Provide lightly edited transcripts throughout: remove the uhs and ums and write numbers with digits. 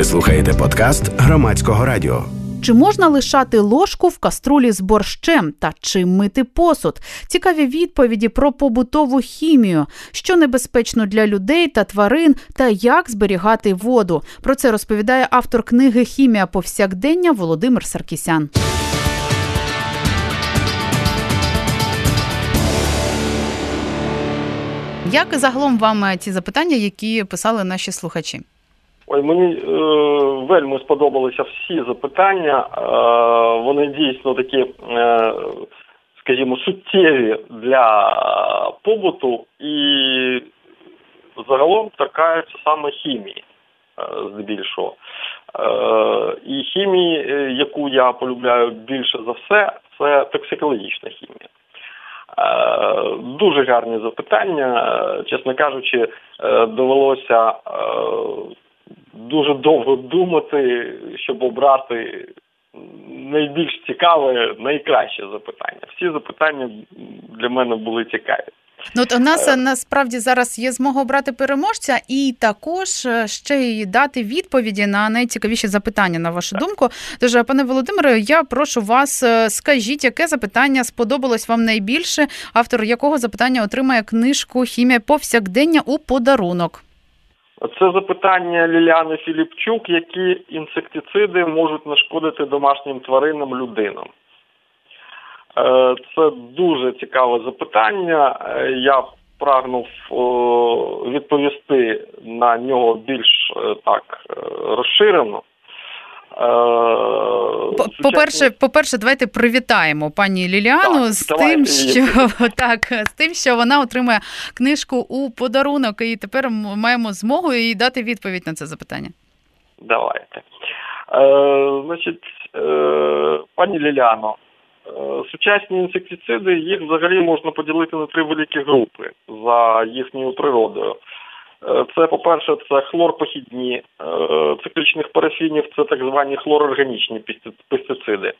Ви слухаєте подкаст Громадського радіо. Чи можна лишати ложку в каструлі з борщем та чим мити посуд? Цікаві відповіді про побутову хімію, що небезпечно для людей та тварин та як зберігати воду. Про це розповідає автор книги «Хімія повсякдення» Володимир Саркісян. Як загалом вам ці запитання, які писали наші слухачі? Мені вельми сподобалися всі запитання. Вони дійсно такі, скажімо, суттєві для побуту і загалом торкаються саме хімії, здебільшого. І хімії, яку я полюбляю більше за все, це токсикологічна хімія. Дуже гарні запитання. Чесно кажучи, довелося дуже довго думати, щоб обрати найбільш цікаве, найкраще запитання. Всі запитання для мене були цікаві. У нас насправді зараз є змога обрати переможця і також ще й дати відповіді на найцікавіші запитання, на вашу думку. Тож, пане Володимире, я прошу вас, скажіть, яке запитання сподобалось вам найбільше, автор якого запитання отримає книжку «Хімія повсякдення» у подарунок? Це запитання Ліляни Філіпчук, які інсектициди можуть нашкодити домашнім тваринам, людинам. Це дуже цікаве запитання. Я прагнув відповісти на нього більш так розширено. По-перше, давайте привітаємо пані Ліліану з тим, що вона отримає книжку у подарунок, і тепер маємо змогу їй дати відповідь на це запитання. Давайте. Пані Ліляно, сучасні інсектициди, їх взагалі можна поділити на 3 великі групи за їхньою природою. Це, по-перше, це хлорпохідні циклічних парафінів, це так звані хлорорганічні пестициди.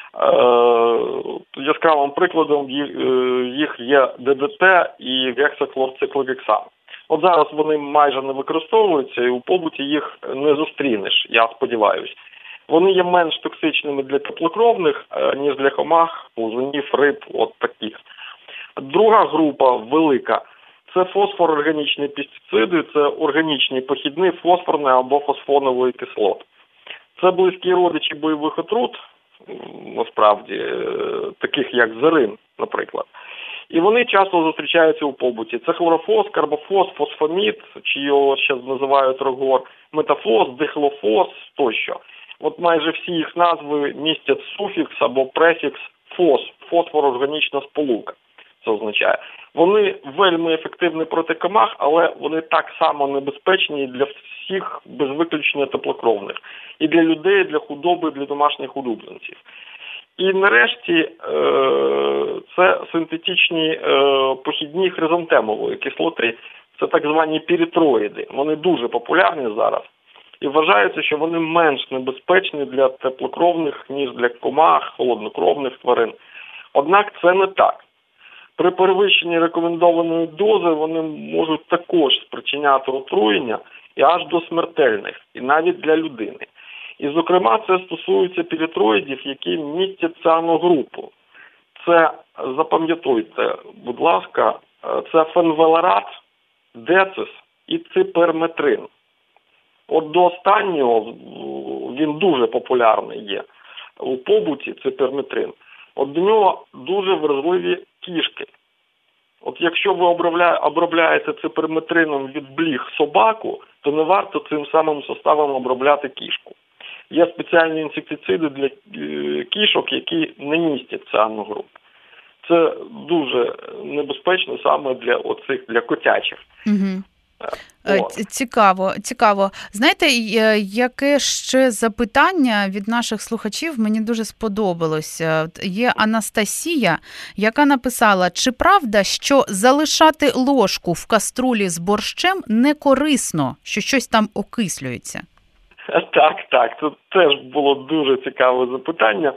Яскравим прикладом їх є ДДТ і гексахлорциклогексан. От зараз вони майже не використовуються і у побуті їх не зустрінеш, я сподіваюся. Вони є менш токсичними для теплокровних, ніж для комах, ползунів, риб, от таких. Друга група велика – це фосфорорганічні пестициди, це органічний похідний фосфорний або фосфонової кислот. Це близькі родичі бойових отрут, насправді, таких як зарин, наприклад. І вони часто зустрічаються у побуті. Це хлорофос, карбофос, фосфамід, чи його ще називають рогор, метафос, дихлофос тощо. От майже всі їх назви містять суфікс або префікс фос, фосфорорганічна сполука. Це означає. Вони вельми ефективні проти комах, але вони так само небезпечні для всіх, без виключення теплокровних. І для людей, і для худоби, і для домашніх улюбленців. І нарешті це синтетичні похідні хризантемової кислоти, це так звані піритроїди. Вони дуже популярні зараз. І вважається, що вони менш небезпечні для теплокровних, ніж для комах, холоднокровних тварин. Однак це не так. При перевищенні рекомендованої дози вони можуть також спричиняти отруєння і аж до смертельних, і навіть для людини. І, зокрема, це стосується піритроїдів, які містять цианогрупу. Це, запам'ятуйте, будь ласка, це фенвалерат, децис і циперметрин. От до останнього, він дуже популярний є у побуті, циперметрин. От до нього дуже вразливі кішки. От якщо ви обробляєте циперметрином від бліг собаку, то не варто цим самим составом обробляти кішку. Є спеціальні інсектициди для кішок, які не містять цианогруп. Це дуже небезпечно саме для котячих. Угу. Цікаво. Знаєте, яке ще запитання від наших слухачів мені дуже сподобалось. Є Анастасія, яка написала, чи правда, що залишати ложку в каструлі з борщем не корисно, що щось там окислюється? Так. Тут теж було дуже цікаве запитання.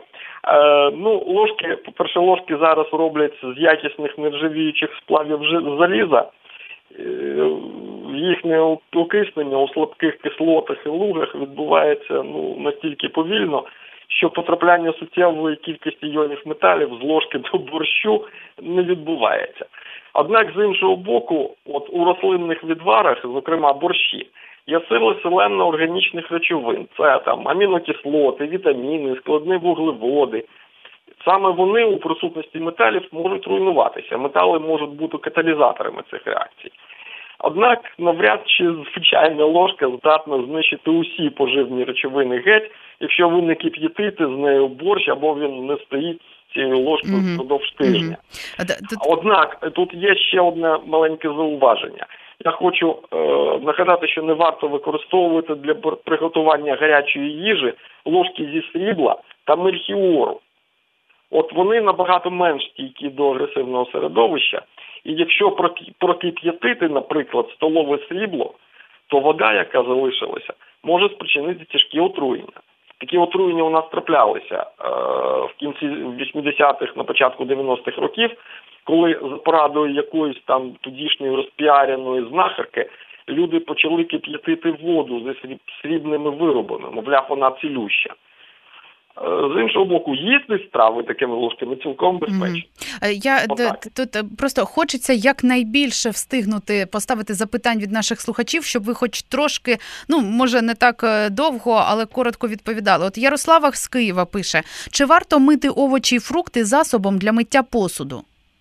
Ложки зараз роблять з якісних нержавіючих сплавів заліза. їхнє окиснення у слабких кислотах і лугах відбувається настільки повільно, що потрапляння суттєвої кількості іонів металів з ложки до борщу не відбувається. Однак, з іншого боку, у рослинних відварах, зокрема борщі, є сили селенно-органічних речовин. Це амінокислоти, вітаміни, складні вуглеводи. Саме вони у присутності металів можуть руйнуватися. Метали можуть бути каталізаторами цих реакцій. Однак, навряд чи звичайна ложка здатна знищити усі поживні речовини геть, якщо ви не кип'ятите з нею борщ, або він не стоїть цією ложкою впродовж тижня. Однак, тут є ще одне маленьке зауваження. Я хочу нагадати, що не варто використовувати для приготування гарячої їжі ложки зі срібла та мельхіору. Вони набагато менш стійкі до агресивного середовища, і якщо прокип'ятити, наприклад, столове срібло, то вода, яка залишилася, може спричинити тяжкі отруєння. Такі отруєння у нас траплялися в кінці 80-х, на початку 90-х років, коли за порадою якоїсь тодішньої розпіареної знахарки люди почали кип'ятити воду зі срібними виробами, мовляв, вона цілюща. З іншого боку, їсти страви такими ложками цілком безпечно. Тут просто хочеться якнайбільше встигнути поставити запитань від наших слухачів, щоб ви хоч трошки, може не так довго, але коротко відповідали. Ярослава з Києва пише, чи варто мити овочі і фрукти засобом для миття посуду?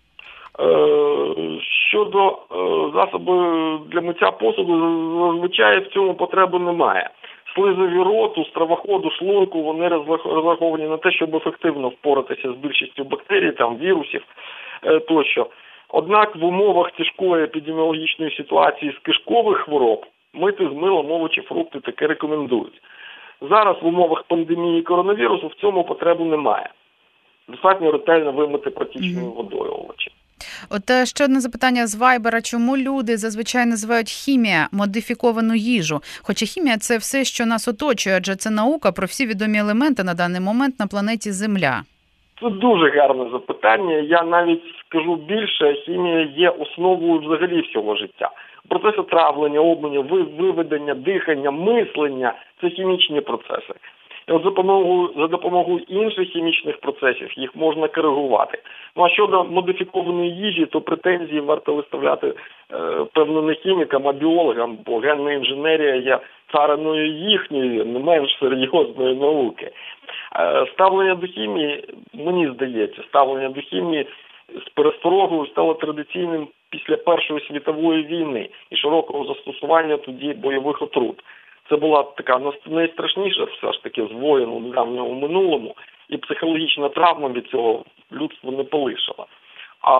Щодо засобу для миття посуду, зазвичай в цьому потреби немає. Слизові роту, стравоходу, шлунку, вони розраховані на те, щоб ефективно впоратися з більшістю бактерій, вірусів тощо. Однак в умовах тяжкої епідеміологічної ситуації з кишкових хвороб мити з милом овочі, фрукти таки рекомендують. Зараз в умовах пандемії коронавірусу в цьому потреби немає. Достатньо ретельно вимити протічною водою овочі. Ще одне запитання з Вайбера. Чому люди зазвичай називають хімія модифіковану їжу? Хоча хімія – це все, що нас оточує, адже це наука про всі відомі елементи на даний момент на планеті Земля. Це дуже гарне запитання. Я навіть скажу більше, хімія є основою взагалі всього життя. Процеси травлення, обміну, виведення, дихання, мислення – це хімічні процеси. І за допомогою інших хімічних процесів їх можна коригувати. А щодо модифікованої їжі, то претензії варто виставляти, певно, не хімікам, а біологам, бо генна інженерія є цариною їхньої, не менш серйозної науки. Ставлення до хімії, мені здається, ставлення до хімії з пересторогою стало традиційним після Першої світової війни і широкого застосування тоді бойових отрут. Це була така найстрашніша все ж таки з воєн у недавньому минулому, і психологічна травма від цього людство не полишила. А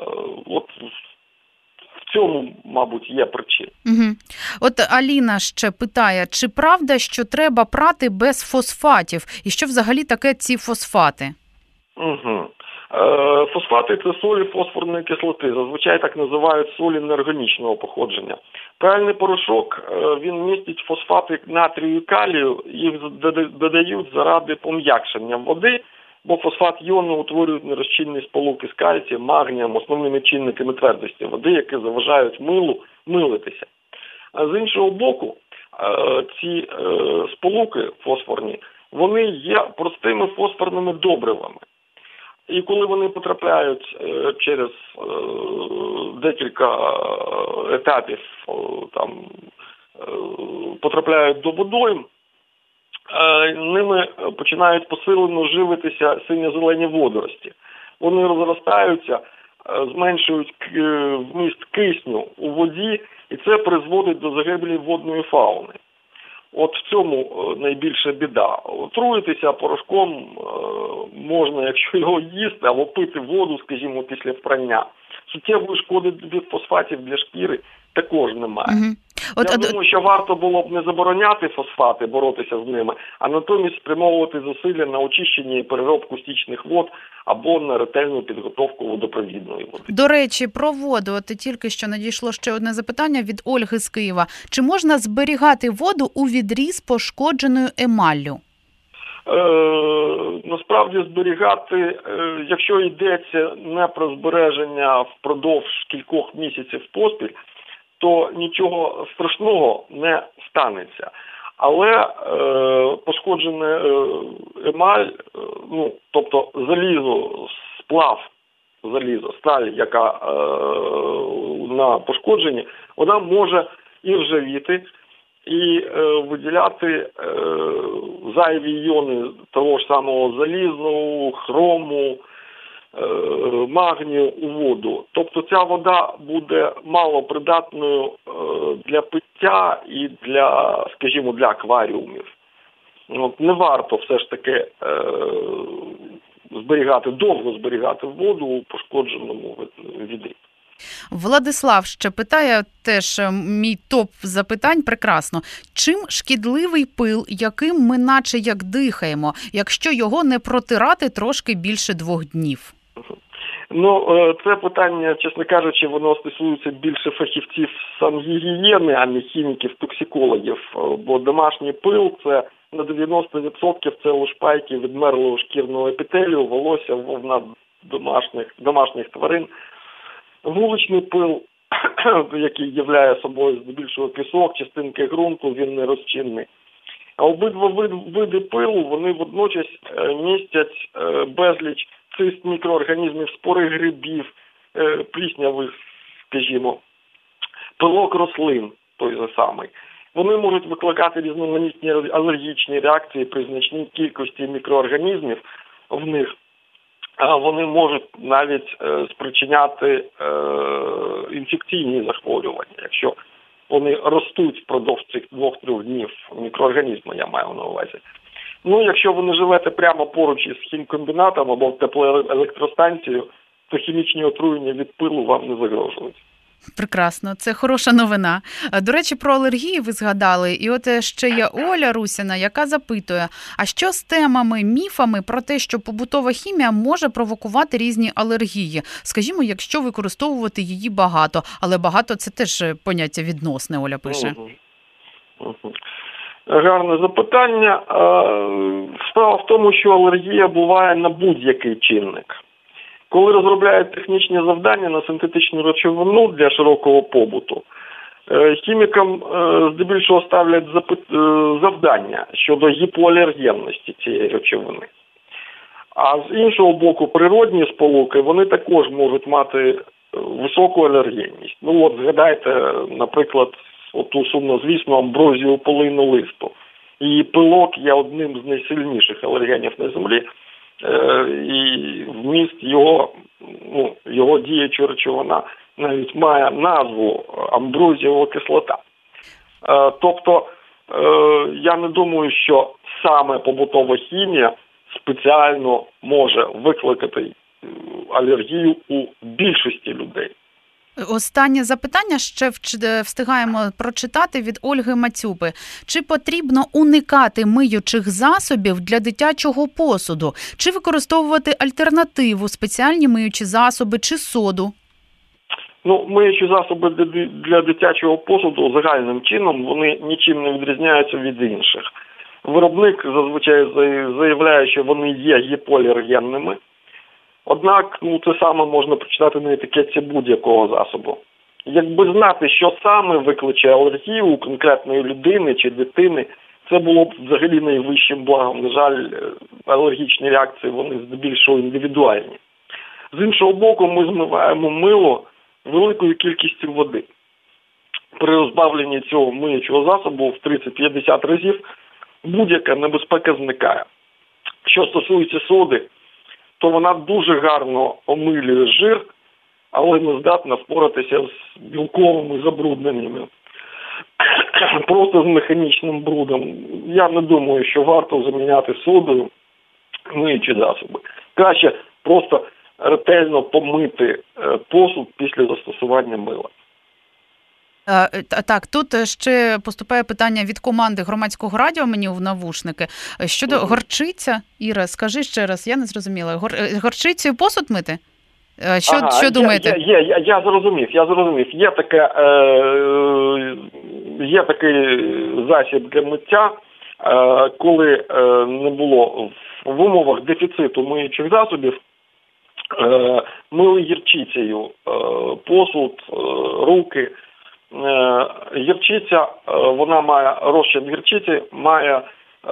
в цьому, мабуть, є причина. Аліна ще питає, чи правда, що треба прати без фосфатів? І що взагалі таке ці фосфати? Фосфати – це солі фосфорної кислоти. Зазвичай так називають солі неорганічного походження. Пральний порошок, він містить фосфати натрію і калію, їх додають заради пом'якшення води, бо фосфат йону утворюють нерозчинні сполуки з кальцієм, магнієм, основними чинниками твердості води, які заважають милу милитися. А з іншого боку, ці сполуки фосфорні, вони є простими фосфорними добривами. І коли вони потрапляють через декілька етапів, потрапляють до водойм, ними починають посилено живитися синьо-зелені водорості. Вони розростаються, зменшують вміст кисню у воді, і це призводить до загибелі водної фауни. В цьому найбільша біда. Отруїтися порошком можна, якщо його їсти, або пити воду, скажімо, після впрання. Суттєвої шкоди від фосфатів для шкіри також немає. Я думаю, що варто було б не забороняти фосфати, боротися з ними, а натомість спрямовувати зусилля на очищення і переробку стічних вод або на ретельну підготовку водопровідної води. До речі, про воду. Тільки що надійшло ще одне запитання від Ольги з Києва. Чи можна зберігати воду у відрі з пошкодженою емаллю? Насправді зберігати, якщо йдеться не про збереження впродовж кількох місяців поспіль, то нічого страшного не станеться. Але пошкоджене емаль, тобто сталь, яка на пошкодженні, вона може і ржавіти, і виділяти зайві іони того ж самого залізу, хрому, магнію у воду. Тобто ця вода буде малопридатною для пиття і для, скажімо, для акваріумів. Не варто все ж таки довго зберігати воду у пошкодженому відрі. Владислав ще питає, теж мій топ запитань, прекрасно. Чим шкідливий пил, яким ми наче як дихаємо, якщо його не протирати трошки більше 2 днів? Це питання, чесно кажучи, воно стосується більше фахівців сангігієни, а не хіміків-токсикологів. Бо домашній пил – це на 90% це лушпайки відмерлого шкірного епітелію, волосся, вовна домашніх тварин. Вуличний пил, який являє собою здебільшого пісок, частинки ґрунту, він не розчинний. А обидва види пилу, вони водночас містять безліч цист мікроорганізмів, спори грибів, пліснявих, скажімо, пилок рослин той же самий. Вони можуть викликати різноманітні алергічні реакції при значній кількості мікроорганізмів в них. Вони можуть навіть спричиняти інфекційні захворювання, якщо вони ростуть впродовж цих 2-3 днів, мікроорганізми, я маю на увазі. Якщо ви не живете прямо поруч із хімкомбінатом або в теплоелектростанцією, то хімічні отруєння від пилу вам не загрожують. Прекрасно, це хороша новина. До речі, про алергії ви згадали. І от ще є Оля Русіна, яка запитує, а що з темами, міфами про те, що побутова хімія може провокувати різні алергії? Скажімо, якщо використовувати її багато. Але багато – це теж поняття відносне, Оля пише. Гарне запитання. Справа в тому, що алергія буває на будь-який чинник. Коли розробляють технічні завдання на синтетичну речовину для широкого побуту, хімікам здебільшого ставлять завдання щодо гіпоалергенності цієї речовини. А з іншого боку, природні сполуки, вони також можуть мати високу алергенність. Згадайте, наприклад, оту сумнозвісну амброзію полину листу. Її пилок є одним з найсильніших алергенів на землі. І вміст його діюча речовина навіть має назву амброзієва кислота. Тобто, я не думаю, що саме побутова хімія спеціально може викликати алергію у більшості людей. Останнє запитання ще встигаємо прочитати від Ольги Мацюпи. Чи потрібно уникати миючих засобів для дитячого посуду? Чи використовувати альтернативу, спеціальні миючі засоби чи соду? Миючі засоби для дитячого посуду загальним чином вони нічим не відрізняються від інших. Виробник зазвичай заявляє, що вони є гіпоалергенними. Однак, це саме можна прочитати на етикетці будь-якого засобу. Якби знати, що саме викличе алергію у конкретної людини чи дитини, це було б взагалі найвищим благом. На жаль, алергічні реакції, вони здебільшого індивідуальні. З іншого боку, ми змиваємо мило великою кількістю води. При розбавленні цього миючого засобу в 30-50 разів будь-яка небезпека зникає. Що стосується соди, то вона дуже гарно омилює жир, але не здатна впоратися з білковими забрудненнями. Просто з механічним брудом. Я не думаю, що варто заміняти содою миючі засоби. Краще просто ретельно помити посуд після застосування мила. Так, тут ще поступає питання від команди Громадського радіо мені в навушники. Щодо горчиця, Іра, скажи ще раз, я не зрозуміла. Горчицею посуд мити? Що думаєте? Я зрозумів. Є такий засіб для миття, коли не було в умовах дефіциту миючих засобів, мили гірчицею посуд, руки. Гірчиця, вона має розчин гірчиці, має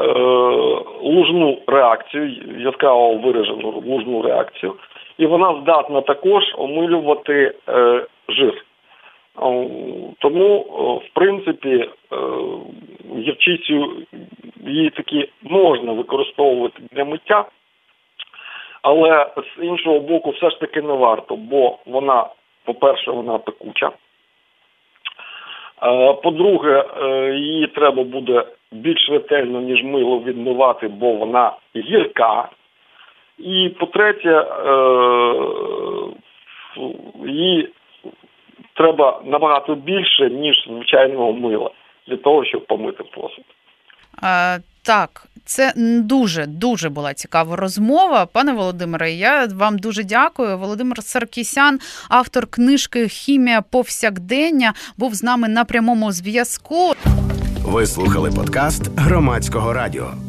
лужну реакцію, яскраво виражену лужну реакцію, і вона здатна також омилювати жир. Тому, в принципі, гірчицю її таки можна використовувати для миття, але з іншого боку все ж таки не варто, бо вона, по-перше, вона пекуча. По-друге, її треба буде більш ретельно, ніж мило, відмивати, бо вона гірка. І по-третє, її треба набагато більше, ніж звичайного мила, для того, щоб помити посуд. Так, це дуже була цікава розмова. Пане Володимире, я вам дуже дякую. Володимир Саркісян, автор книжки «Хімія повсякдення», був з нами на прямому зв'язку. Ви слухали подкаст Громадського радіо.